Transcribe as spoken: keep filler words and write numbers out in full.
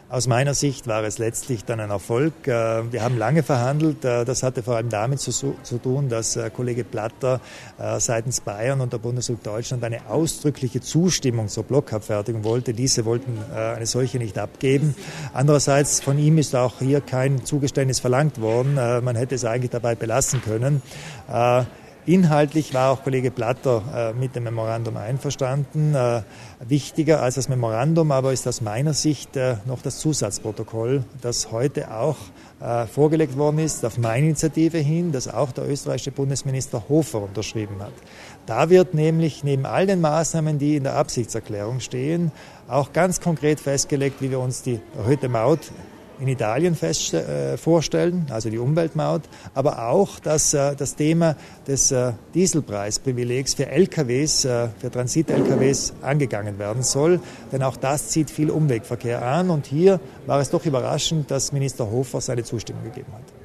Aus meiner Sicht war es letztlich dann ein Erfolg. Wir haben lange verhandelt. Das hatte vor allem damit zu, zu tun, dass Kollege Platter seitens Bayern und der Bundesrepublik Deutschland eine ausdrückliche Zustimmung zur Blockabfertigung wollte. Diese wollten eine solche nicht abgeben. Andererseits von ihm ist auch hier kein Zugeständnis verlangt worden. Man hätte es eigentlich dabei belassen können. Inhaltlich war auch Kollege Platter äh, mit dem Memorandum einverstanden. Äh, wichtiger als das Memorandum aber ist aus meiner Sicht äh, noch das Zusatzprotokoll, das heute auch äh, vorgelegt worden ist, auf meine Initiative hin, das auch der österreichische Bundesminister Hofer unterschrieben hat. Da wird nämlich neben all den Maßnahmen, die in der Absichtserklärung stehen, auch ganz konkret festgelegt, wie wir uns die erhöhte Maut in Italien fest, äh, vorstellen, also die Umweltmaut, aber auch, dass äh, das Thema des äh, Dieselpreisprivilegs für L K Ws, äh, für Transit-L K Ws angegangen werden soll, denn auch das zieht viel Umwegverkehr an und hier war es doch überraschend, dass Minister Hofer seine Zustimmung gegeben hat.